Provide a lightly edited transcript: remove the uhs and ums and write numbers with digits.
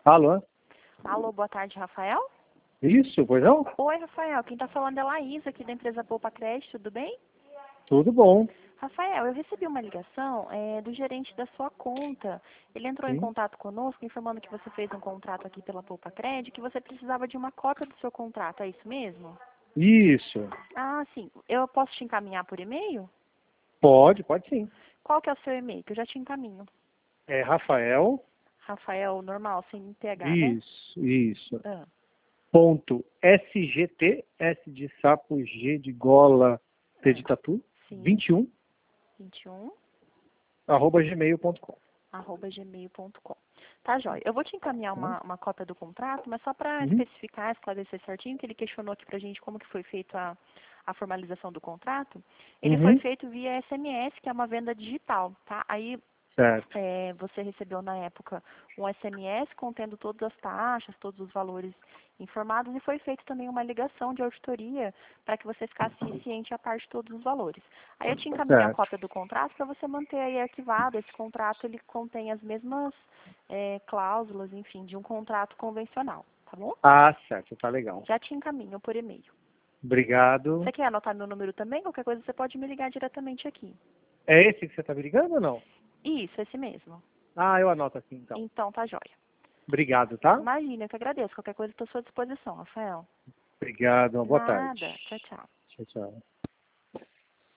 Alô? Alô, boa tarde, Rafael? Isso, pois não? Oi, Rafael. Quem está falando é a Laísa, aqui da empresa Poupa Crédito, tudo bem? Tudo bom. Rafael, eu recebi uma ligação do gerente da sua conta. Ele entrou em Sim. contato conosco, informando que você fez um contrato aqui pela Poupa Crédito, que você precisava de uma cópia do seu contrato, é isso mesmo? Isso. Ah, sim. Eu posso te encaminhar por e-mail? Pode sim. Qual que é o seu e-mail? Que eu já te encaminho. É Rafael. Rafael, normal, sem TH, né? Isso. Ah, Ponto SGT, S de sapo, G de gola, T de tatu, sim. 21, 21. @gmail.com. @gmail.com. Tá, joia. Eu vou te encaminhar uma cópia do contrato, mas só para Uhum. especificar, esclarecer certinho, que ele questionou aqui pra gente como que foi feito a formalização do contrato. Ele foi Uhum. feito via SMS, que é uma venda digital, tá? Aí Certo. você recebeu na época um SMS contendo todas as taxas, todos os valores informados e foi feita também uma ligação de auditoria para que você ficasse ciente a parte de todos os valores. Aí eu te encaminhei a Certo. cópia do contrato para você manter aí arquivado. Esse contrato ele contém as mesmas cláusulas, enfim, de um contrato convencional, tá bom? Ah, certo. Tá legal. Já te encaminho por e-mail. Obrigado. Você quer anotar meu número também? Qualquer coisa você pode me ligar diretamente aqui. É esse que você tá me ligando ou não? Isso, esse mesmo. Ah, eu anoto aqui então. Então tá joia. Obrigado, tá? Imagina, eu que agradeço. Qualquer coisa estou à sua disposição, Rafael. Obrigado. Uma boa tarde. Nada. Tchau, tchau. Tchau, tchau.